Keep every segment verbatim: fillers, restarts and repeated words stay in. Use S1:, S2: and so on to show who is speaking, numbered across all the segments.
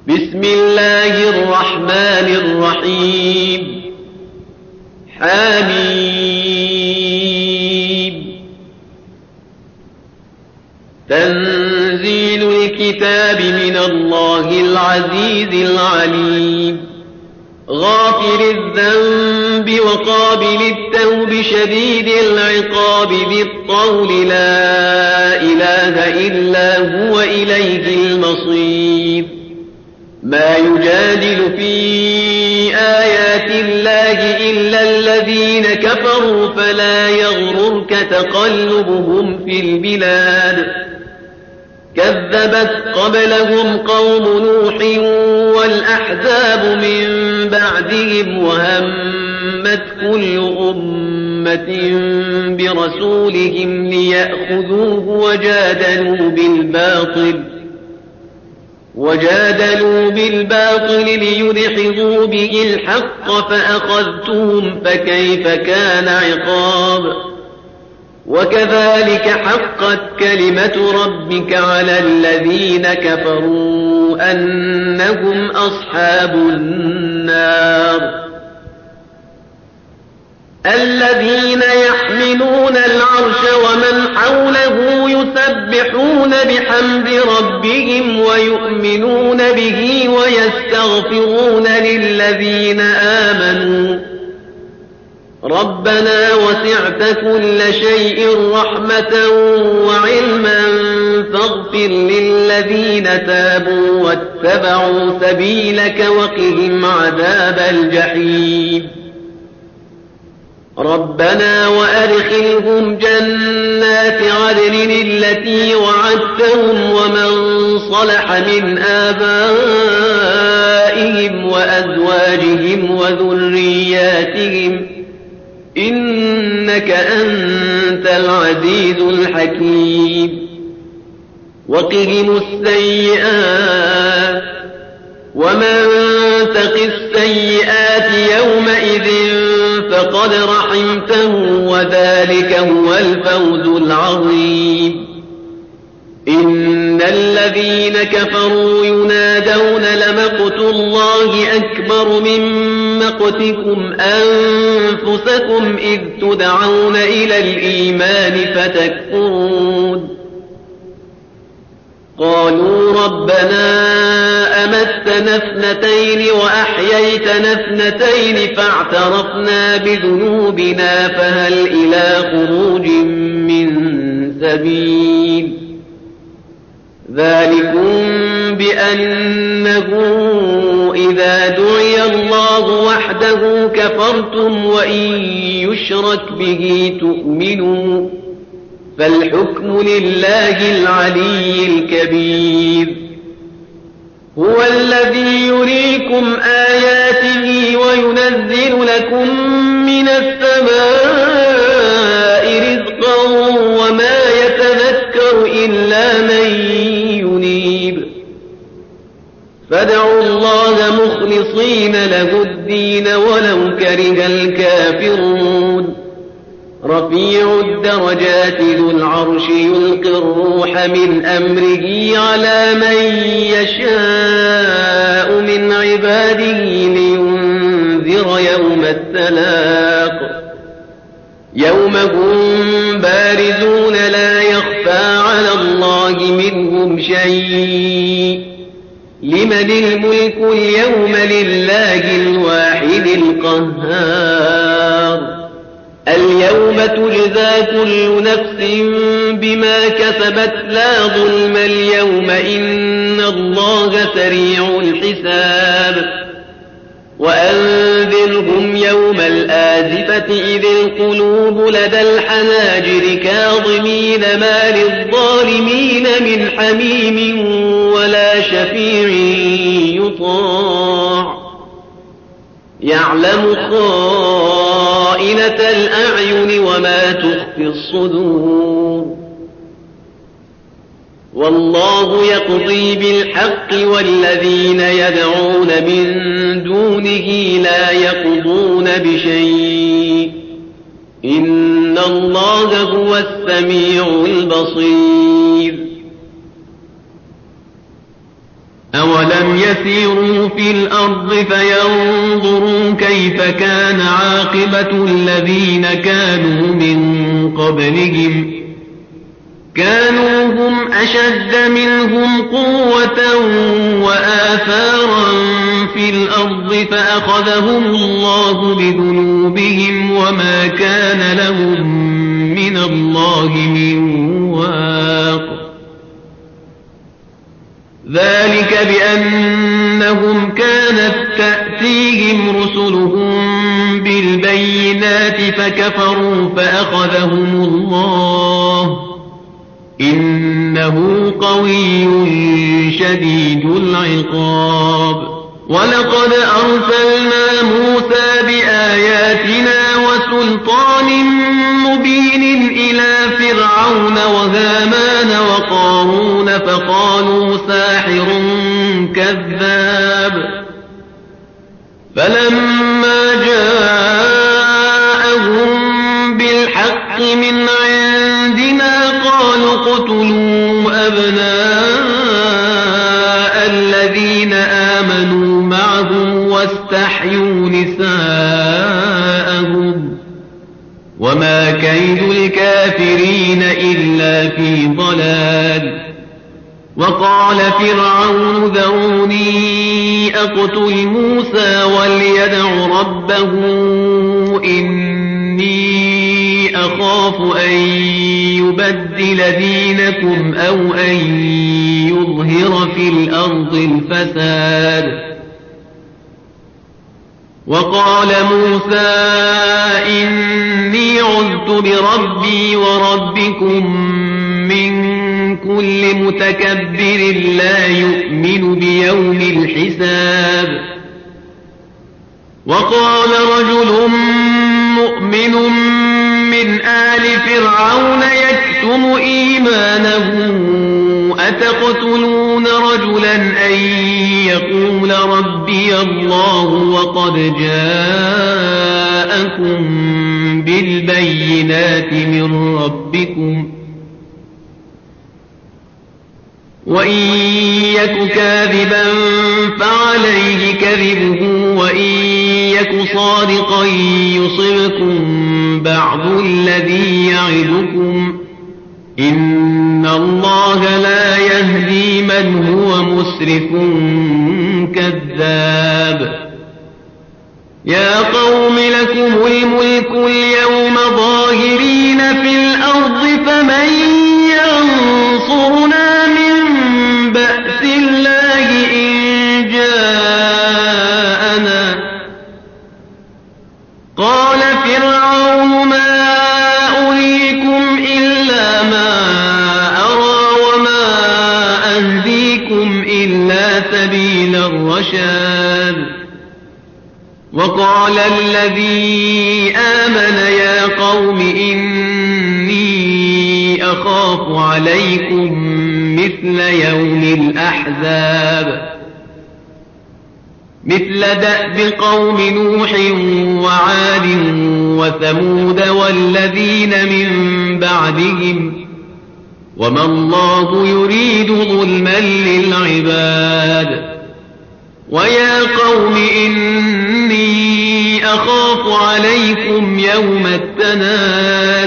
S1: بسم الله الرحمن الرحيم. حميم. تنزيل الكتاب من الله العزيز العليم. غافر الذنب وقابل التوب شديد العقاب ذي الطول لا إله إلا هو إليه المصير. ما يجادل في آيات الله إلا الذين كفروا فلا يغررك تقلبهم في البلاد. كذبت قبلهم قوم نوح والأحزاب من بعدهم وهمت كل أمة برسولهم ليأخذوه وجادلوا بالباطل وجادلوا بالباطل ليدحضوا به الحق فأخذتهم فكيف كان عقاب. وكذلك حقت كلمة ربك على الذين كفروا أنهم أصحاب النار. الذين يحملون العرش ومن حوله يسبحون بحمد ربهم ويؤمنون به ويستغفرون للذين آمنوا ربنا وسعت كل شيء رحمة وعلما فاغفر للذين تابوا واتبعوا سبيلك وقهم عذاب الجحيم. ربنا وأدخلهم جنات عدن التي وعدتهم ومن صلح من آبائهم وأزواجهم وذرياتهم إنك أنت العزيز الحكيم. وقهم السيئات ومن تق السيئات يومئذ فقد رحمته وذلك هو الفوز العظيم. إن الذين كفروا ينادون لمقت الله أكبر من مقتكم أنفسكم إذ تدعون إلى الإيمان فتكفرون. قالوا ربنا أمتنا اثنتين وأحييتنا اثنتين فاعترفنا بذنوبنا فهل إلى خروج من سبيل. ذلكم بأنه إذا دعي الله وحده كفرتم وإن يشرك به تؤمنوا فالحكم لله العلي الكبير. هو الذي يريكم آياته وينزل لكم من السماء رزقا وما يتذكر إلا من ينيب. فادعوا الله مخلصين له الدين ولو كره الكافرون. رفيع الدرجات ذو العرش يلقي الروح من أمره على من يشاء من عباده لينذر يوم التلاق. يوم هم بارزون لا يخفى على الله منهم شيء. لمن الملك اليوم لله الواحد القهار. اليوم تجزى كل نفس بما كسبت لا ظلم اليوم إن الله سريع الحساب. وأنذرهم يوم الآزفة إذ القلوب لدى الحناجر كاظمين ما للظالمين من حميم ولا شفيع يطاع. يعلم خائنة الأعين وما تخفي الصدور. والله يقضي بالحق والذين يدعون من دونه لا يقضون بشيء إن الله هو السميع البصير. أولم يسيروا في الأرض فينظروا كيف كان عاقبة الذين كانوا من قبلهم كانوا هم أشد منهم قوة وآثارا في الأرض فأخذهم الله بذنوبهم وما كان لهم من الله من واق ذلك بأنهم كانت تأتيهم رسلهم بالبينات فكفروا فأخذهم الله إنه قوي شديد العقاب ولقد أرسلنا موسى بآياتنا وسلطان مبين إلى فرعون وهامان وقارون فقالوا ساحر كذاب فلما جاءهم بالحق من عندنا قالوا اقتلوا أبناء الذين آمنوا معه واستحيوا نساءهم وما كيد الكافرين إلا في ضلال وقال فرعون ذروني أقتل موسى وليدع ربه إني أخاف أن يبدل دينكم أو أن يظهر في الأرض الفساد وقال موسى إني عذت بربي وربكم من كل متكبر لا يؤمن بيوم الحساب وقال رجل مؤمن من آل فرعون يكتم إيمانه أتقتلون رجلا أن يقول ربي الله وقد جاءكم بالبينات من ربكم وإن يك كاذبا فعليه كذبه وإن يك صادقا يصبكم بعض الذي يعدكم إن الله لا يهدي من هو مسرف كذاب يا قوم لكم الملك اليوم ظاهرين في الأرض فمن ينصرنا من بأس الله إن جاءنا قال فرعون ما أريكم إلا ما أرى وما أهديكم إلا سبيل الرشاد وقال الذي آمن يا قوم إني أخاف عليكم مثل يوم الأحزاب مثل دأب قوم نوح وعاد وثمود والذين من بعدهم وما الله يريد ظلما للعباد ويا قوم إني أخاف عليكم يوم التناد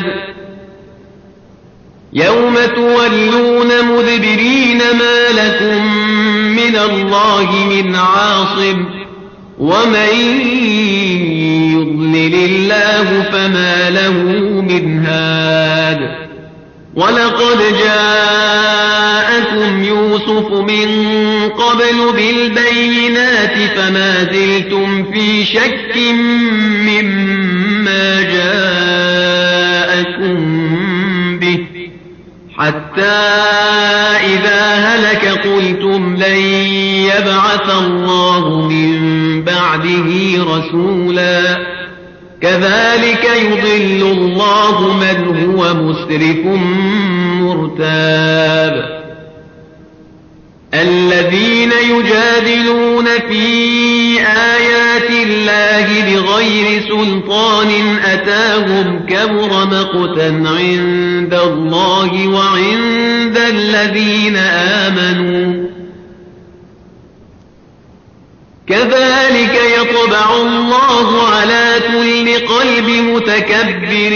S1: يوم تولون مدبرين ما لكم من الله من عاصم ومن يضلل الله فما له من هاد ولقد جاءكم يوسف من قبل بالبينات فما زلتم في شك مما جاءكم به حتى إذا هلك قلتم لن يبعث الله من بعده رسولا كذلك يضل الله من هو مسرف مرتاب الذين يجادلون في آيات الله بغير سلطان أتاهم كبر مقتا عند الله وعند الذين آمنوا كذلك يطبع الله على كل قلب متكبر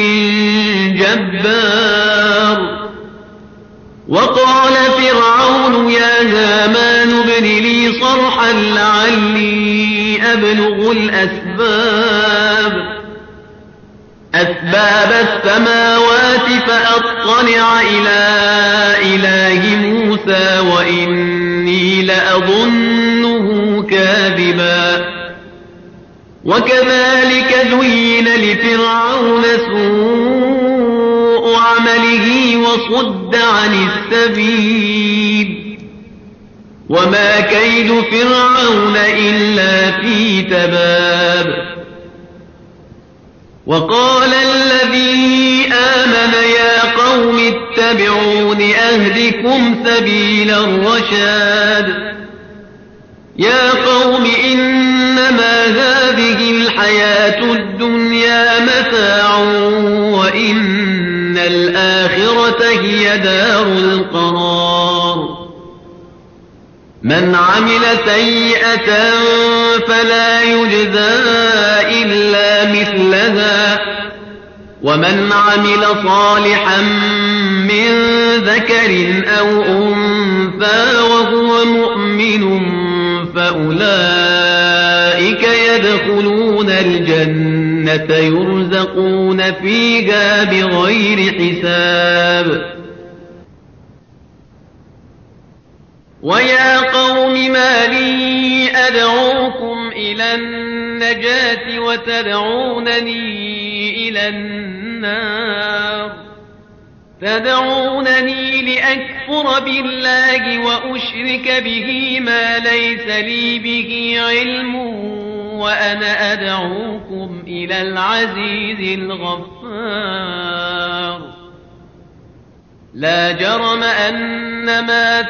S1: جبار. وقال فرعون يا هامان ابن لي صرحا لعلي أبلغ الأسباب أسباب السماوات فأطلع إلى إله موسى وإني لأظنه كاذبا. وكذلك زين لفرعون سوء عمله وصد عن السبيل وما كيد فرعون إلا في تباب. وقال الذي آمن يا قوم اتبعون أهدكم سبيل الرشاد. يا قوم إنما هذه الحياة الدنيا متاع وإن الآخرة هي دار القرار. من عمل سيئة فلا يجزى إلا مثلها ومن عمل صالحا من ذكر أو أنثى وهو مؤمن فأولئك يدخلون الجنة يرزقون فيها بغير حساب. ويا قوم ما لي أدعوكم إلى النجاة وتدعونني إلى النار تدعونني لأكفر بالله وأشرك به ما ليس لي به علم وأنا أدعوكم إلى العزيز الغفار. لا جرم أن ما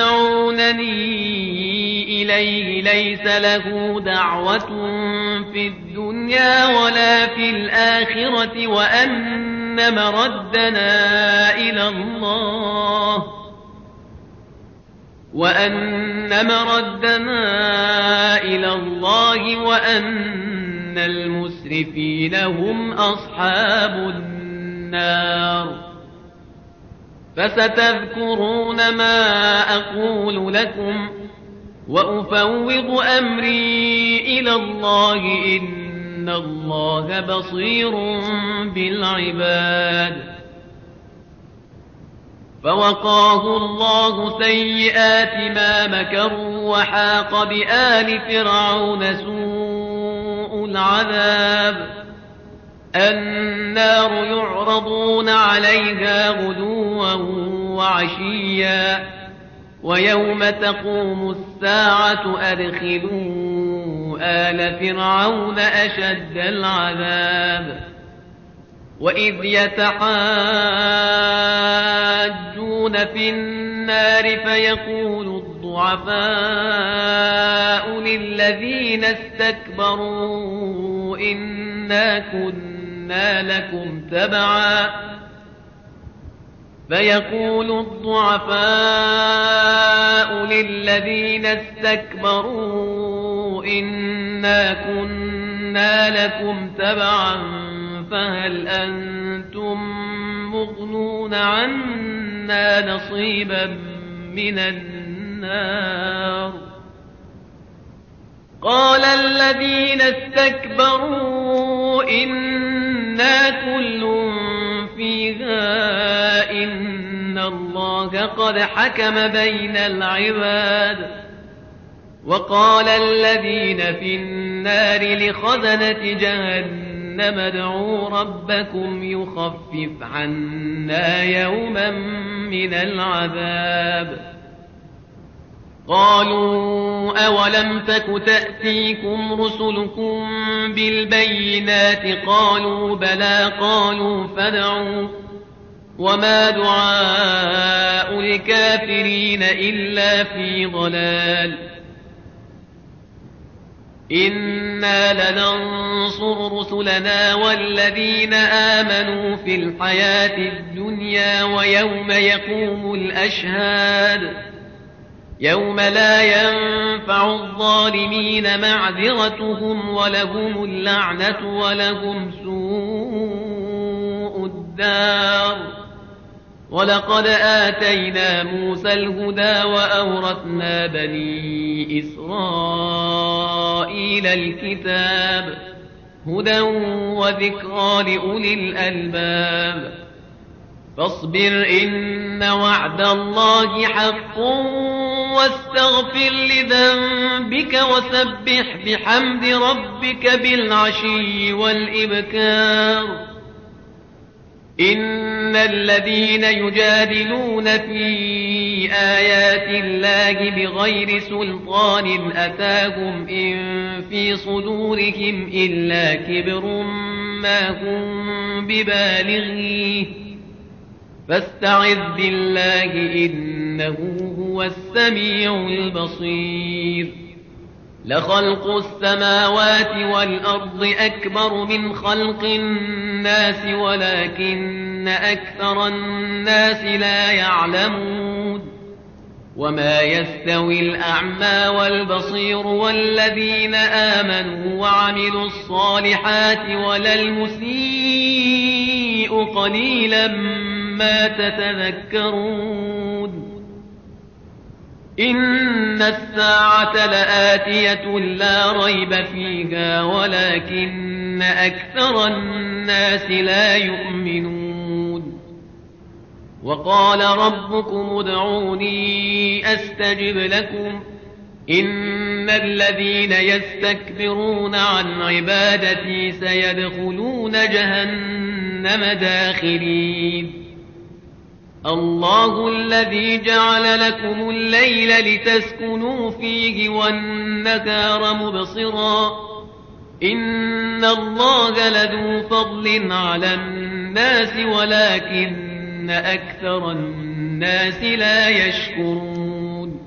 S1: تدعونني إليه ليس له دعوة في الدنيا ولا في الآخرة وأن مردنا إلى الله وأن مردنا إلى الله وأن المسرفين هم أصحاب النار. فستذكرون ما أقول لكم وأفوض أمري إلى الله إن الله بصير بالعباد. فوقاه الله سيئات ما مكروا وحاق بآل فرعون سوء العذاب. النار يعرضون عليها غدوا وعشيا ويوم تقوم الساعة أدخلوا آل فرعون أشد العذاب. وإذ يتحاجون في النار فيقول الضعفاء للذين استكبروا إنا كنا لكم تبعا فيقول الضعفاء للذين استكبروا إنا كنا لكم تبعا فهل أنتم مغنون عنا نصيبا من النار. قال الذين استكبروا إنا كل فيها إن الله قد حكم بين العباد. وقال الذين في النار لخزنة جهنم ادعوا ربكم يخفف عنا يوما من العذاب. قالوا أولم تك تأتيكم رسلكم بالبينات قالوا بلى قالوا فادعوا وما دعاء الكافرين إلا في ضلال. إنا لننصر رسلنا والذين آمنوا في الحياة الدنيا ويوم يقوم الأشهاد. يوم لا ينفع الظالمين معذرتهم ولهم اللعنة ولهم سوء الدار. ولقد آتينا موسى الهدى وأورثنا بني إسرائيل الكتاب هدى وذكرى لأولي الألباب. فاصبر إن وعد الله حق واستغفر لذنبك وسبح بحمد ربك بالعشي والإبكار. إن الذين يجادلون في آيات الله بغير سلطان أتاهم إن في صدورهم إلا كبر ما هم ببالغيه فاستعذ بالله إنه هو السميع البصير. لخلق السماوات والأرض أكبر من خلق الناس ولكن أكثر الناس لا يعلمون. وما يستوي الأعمى والبصير والذين آمنوا وعملوا الصالحات ولا المسيء قليلا ما تتذكرون. إن الساعة لآتية لا ريب فيها ولكن أكثر الناس لا يؤمنون. وقال ربكم ادعوني أستجب لكم إن الذين يستكبرون عن عبادتي سيدخلون جهنم داخرين. الله الذي جعل لكم الليل لتسكنوا فيه والنهار مبصرا إن الله لذو فضل على الناس ولكن أكثر الناس لا يشكرون.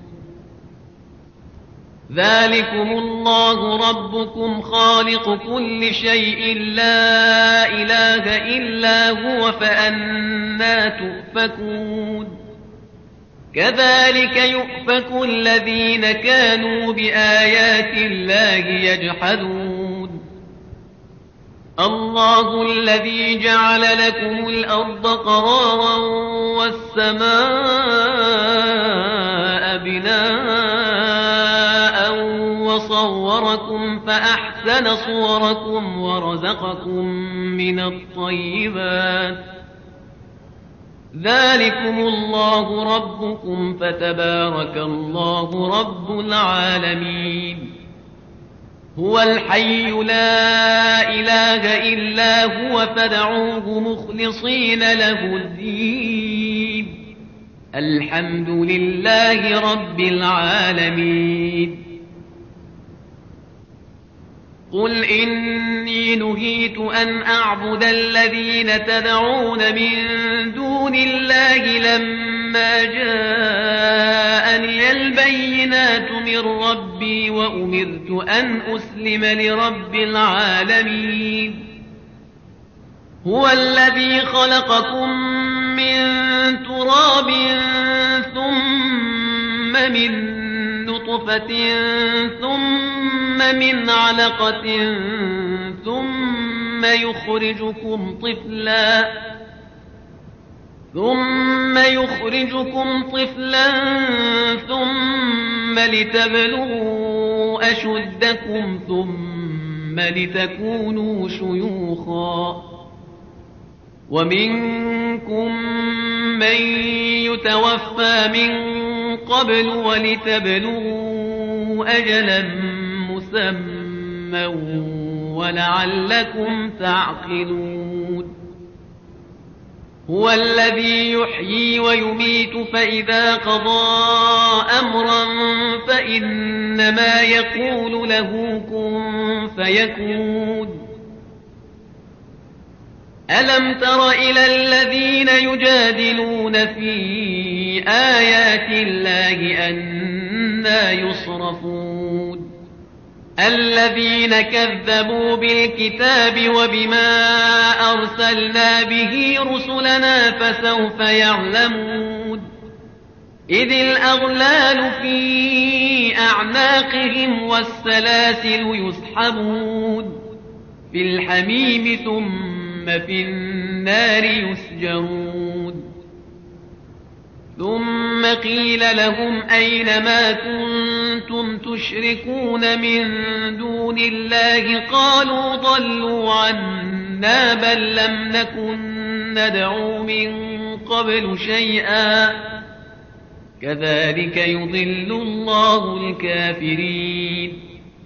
S1: ذلكم الله ربكم خالق كل شيء لا إله إلا هو فأنى تؤفكون. كذلك يؤفك الذين كانوا بآيات الله يجحدون. الله الذي جعل لكم الأرض قرارا والسماء بناء وصوركم فأحسن صوركم ورزقكم من الطيبات. ذلكم الله ربكم فتبارك الله رب العالمين. هو الحي لا إله إلا هو فادعوه مخلصين له الدين. الحمد لله رب العالمين. قل إني نهيت أن أعبد الذين تدعون من دون الله لما جاءني البينات من ربي وأمرت أن أسلم لرب العالمين. هو الذي خلقكم من تراب ثم من نطفة ثم من علقة ثم يخرجكم طفلا ثم يخرجكم طفلا ثم لتبلغوا أشدكم ثم لتكونوا شيوخا. ومنكم من يتوفى من قبل ولتبلغوا أجلا مسمى ولعلكم تعقلون. هو الذي يحيي ويميت فإذا قضى أمرا فإنما يقول له كن فيكون. ألم تر إلى الذين يجادلون في آيات الله أنى يصرفون. الذين كذبوا بالكتاب وبما أرسلنا به رسلنا فسوف يعلمون. إذ الأغلال في أعناقهم والسلاسل يسحبون في الحميم ثم في النار يسجرون ثم قيل لهم أين ما كنتم تشركون من دون الله قالوا ضلوا عنا بل لم نكن ندعو من قبل شيئا كذلك يضل الله الكافرين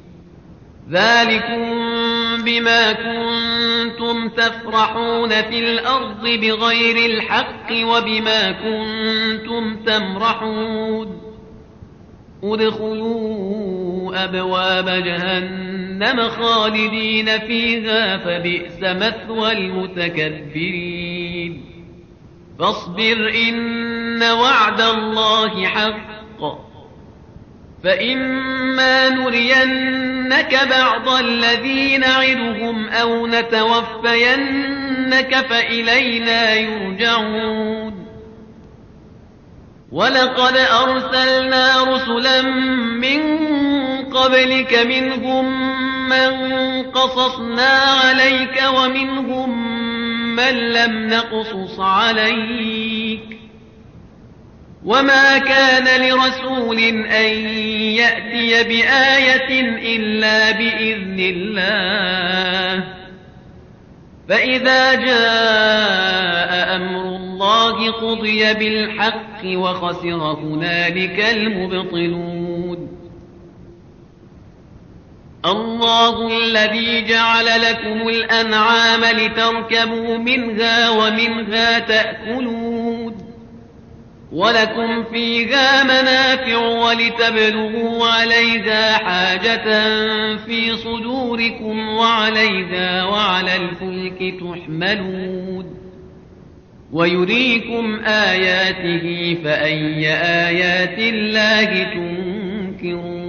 S1: ذلكم بما كنتم تفرحون في الأرض بغير الحق وبما كنتم تمرحون ادخلوا أبواب جهنم خالدين فيها فبئس مثوى المتكبرين فاصبر إن وعد الله حق فإما نرينك بعض الذي نعدهم أو نتوفينك فإلينا يرجعون ولقد أرسلنا رسلا من قبلك منهم من قصصنا عليك ومنهم من لم نقصص عليك وما كان لرسول أن يأتي بآية إلا بإذن الله فإذا جاء أمر الله قضي بالحق وخسر هنالك المبطلون الله الذي جعل لكم الأنعام لتركبوا منها ومنها تأكلون ولكم فيها منافع ولتبلغوا عليها حاجة في صدوركم وعليها وعلى الفلك تحملون ويريكم آياته فأي آيات الله تنكرون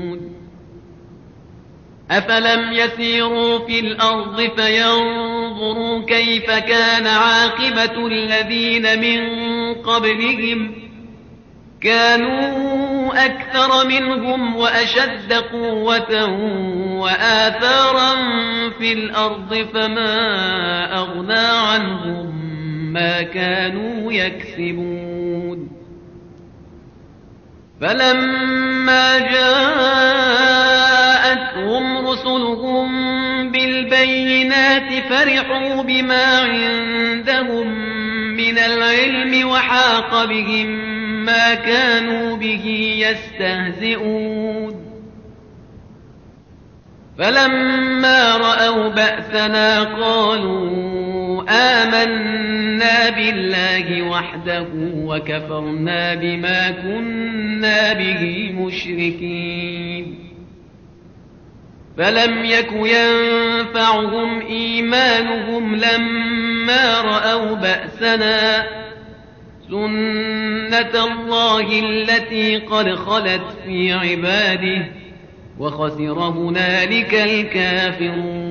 S1: أفلم يسيروا في الأرض فينظروا كيف كان عاقبة الذين من قبلهم كانوا أكثر منهم وأشد قوة وآثارا في الأرض فما أغنى عنهم ما كانوا يكسبون فلما جاءتهم رسلهم بالبينات فرحوا بما عندهم من العلم وحاق بهم ما كانوا به يستهزئون فلما رأوا بأسنا قالوا آمنا بالله وحده وكفرنا بما كنا به مشركين فلم يك ينفعهم إيمانهم لما رأوا بأسنا سنة الله التي قد خلت في عباده وخسر هنالك الكافرون